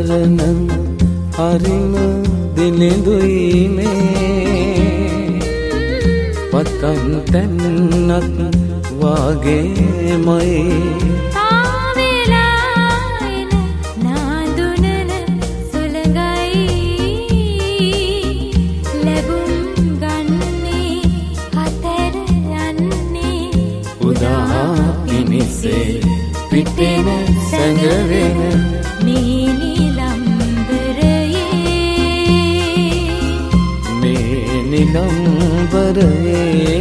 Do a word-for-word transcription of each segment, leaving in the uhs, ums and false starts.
කරන හරිම දිලිඳුයි මේ පතන් තැන්නක් වාගේමයි පිටේන සැඟවෙන මේ නිලම්බරයේ මේ නිලම්බරයේ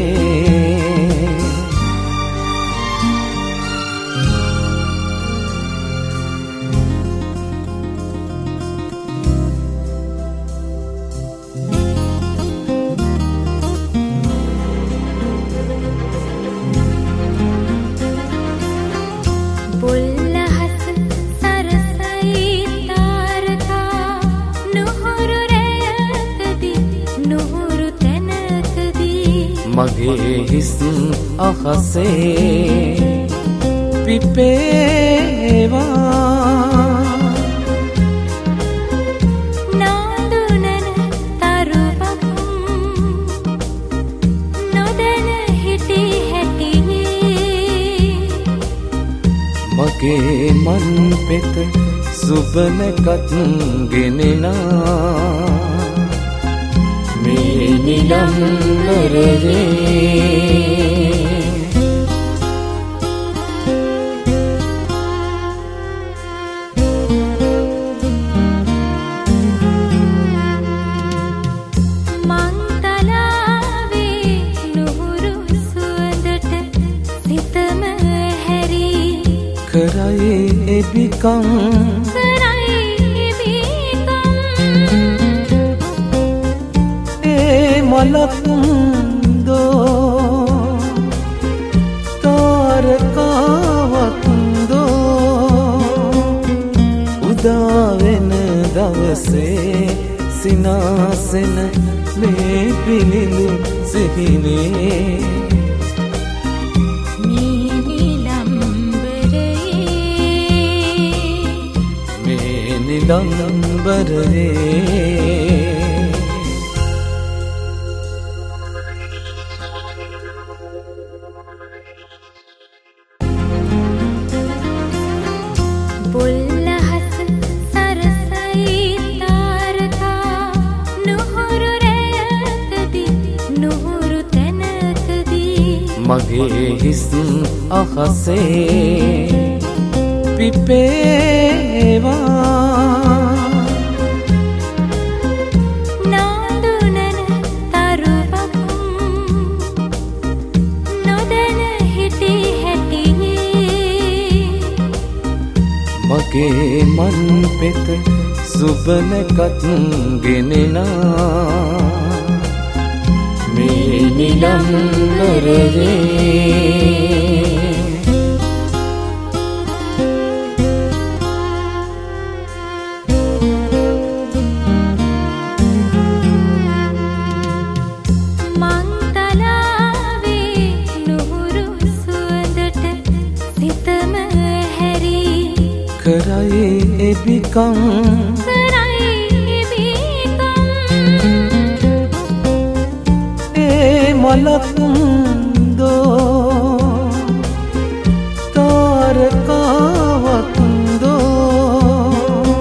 මගේ හිස් අහසේ පිපේවා නාඳුනන තරුවක් නොදැන හිටි හැටි මගේ මන් පෙත සුබනකත් ගෙනෙනා මේ නිලම්බරයේ මංතලාවේ නුහුරු සුවඳට සිතම හැරී කරයි එබිකම් මලකුන්දෝ තාරකාවකුන්දෝ උදාවෙන දවසේ සිනාසෙන මේ පිළිඳු සිහිනේ මේ නිලම්බරයේ මේ නිලම්බරයේ මගේ හිස් අහසේ පිපේවා නාඳුනන තරුවක් නොදැන හිටි හැටි මගේ මන් පෙත සුබනකත් ගෙනෙනා මේ නිලම්බරයේ මංතලාවේ නුහුරු සුවඳට සිතම හැරී කරයි එබිකම් මලකුන්දෝ තාරකාවකුන්දෝ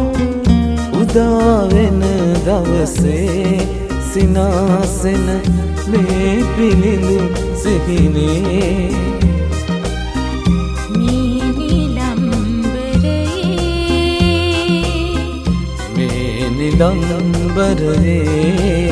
උදාවෙන දවසේ සිනාසෙන මේ පිළිඳු සිහිනේ මේ නිලම්බරයේ මේ නිලම්බරයේ